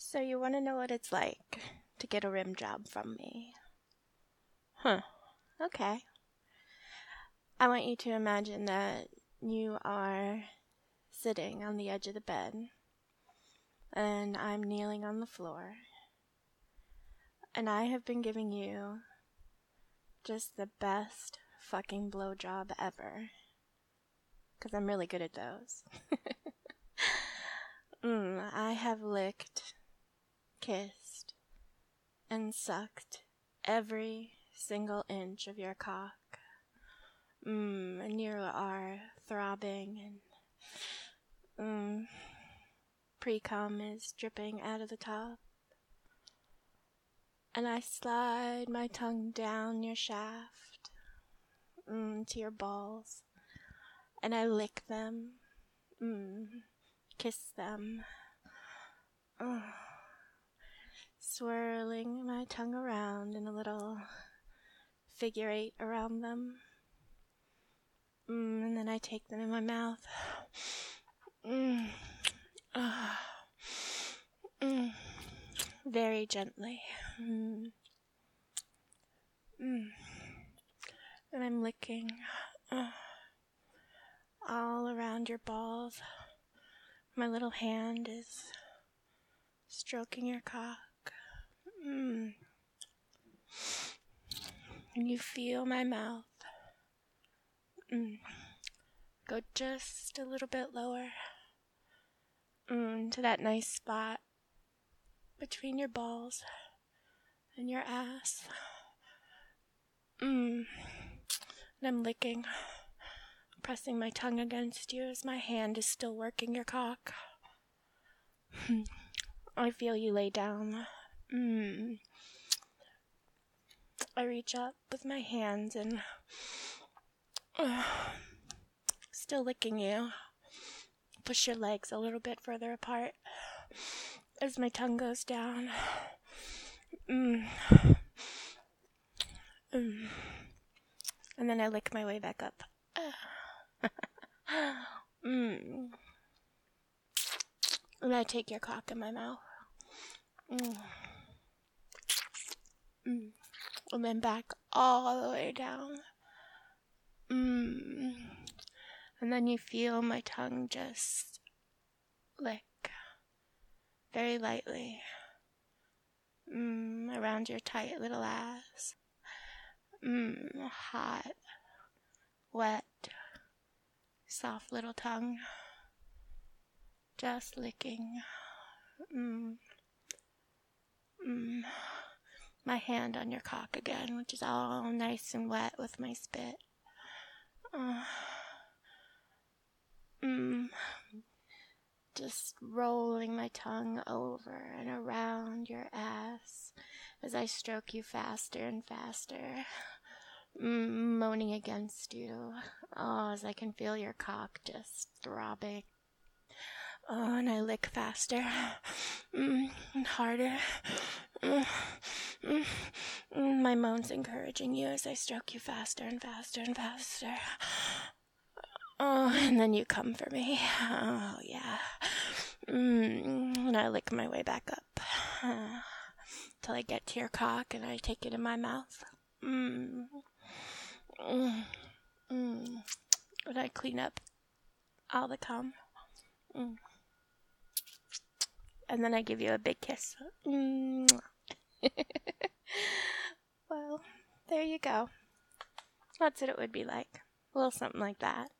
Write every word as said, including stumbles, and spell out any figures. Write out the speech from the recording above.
So you want to know what it's like to get a rim job from me? Huh. Okay. I want you to imagine that you are sitting on the edge of the bed, and I'm kneeling on the floor, and I have been giving you just the best fucking blowjob ever, because I'm really good at those. mm, I have licked, kissed, and sucked every single inch of your cock. Mmm, and you are throbbing, and mmm, pre-cum is dripping out of the top. And I slide my tongue down your shaft, mmm, to your balls, and I lick them, mmm, kiss them, oh, swirling my tongue around in a little figure eight around them. Mm, and then I take them in my mouth. Mm. Uh, mm. Very gently. Mm. Mm. And I'm licking uh, all around your balls. My little hand is stroking your cock. Mm. And you feel my mouth. Mm. Go just a little bit lower. Mm, to that nice spot between your balls and your ass. Mm. And I'm licking, pressing my tongue against you as my hand is still working your cock. I feel you lay down. Mm. I reach up with my hands and uh, still licking you. Push your legs a little bit further apart as my tongue goes down. Mm. Mm. And then I lick my way back up. mm. And I take your cock in my mouth. Mm. Mm. And then back all the way down. Mm. And then you feel my tongue just lick very lightly mm, around your tight little ass. Mm, hot, wet, soft little tongue. Just licking. Mm. Mm. My hand on your cock again, which is all nice and wet with my spit. Uh. Mm. Just rolling my tongue over and around your ass as I stroke you faster and faster, mm, moaning against you. Oh, as I can feel your cock just throbbing. Oh, and I lick faster, mm, and harder. Mm, mm, mm, my moans encouraging you as I stroke you faster and faster and faster. Oh, and then you come for me. Oh, yeah. Mm, and I lick my way back up uh, till I get to your cock and I take it in my mouth. Mm, mm, mm. And I clean up all the cum. Mm. And then I give you a big kiss. Mm. Well, there you go. That's what it would be like. A little something like that.